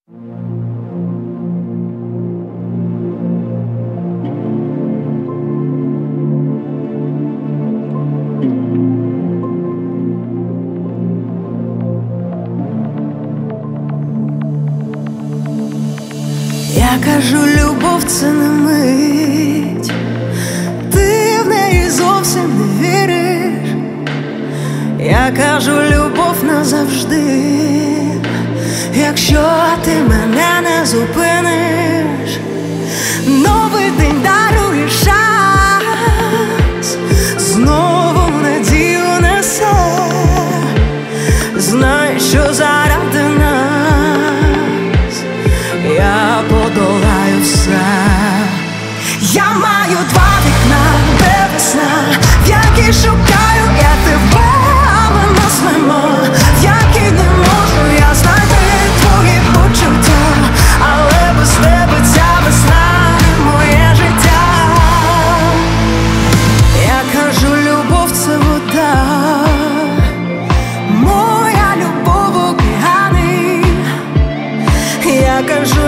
Я кажу, любов — це не мить, ти в неї зовсім не віриш. Я кажу, любов назавжди, якщо ти мене не зупиниш. Новий день дарує шанс, знову надію несе. Знай, що заради нас я подолаю все. Я маю два вікна, де весна, в якій шукаю я тебе, а ми нас нема, в якій не можу я знайти твої почуття, але без тебе ця весна не моє життя. Я кажу, любов — це вода, моя любов — океани. Я кажу,